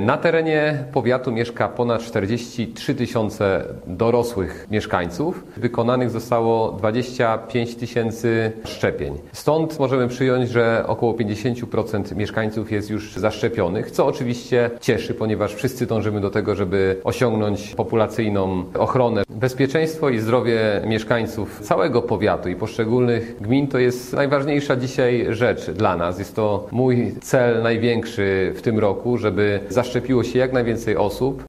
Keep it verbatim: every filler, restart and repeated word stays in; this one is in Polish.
Na terenie powiatu mieszka ponad czterdzieści trzy tysiące dorosłych mieszkańców. Wykonanych zostało dwadzieścia pięć tysięcy szczepień. Stąd możemy przyjąć, że około pięćdziesiąt procent mieszkańców jest już zaszczepionych, co oczywiście cieszy, ponieważ wszyscy dążymy do tego, żeby osiągnąć populacyjną ochronę. Bezpieczeństwo i zdrowie mieszkańców całego powiatu i poszczególnych gmin to jest najważniejsza dzisiaj rzecz dla nas. Jest to mój cel największy w tym roku, żeby zaszczepiło się jak najwięcej osób.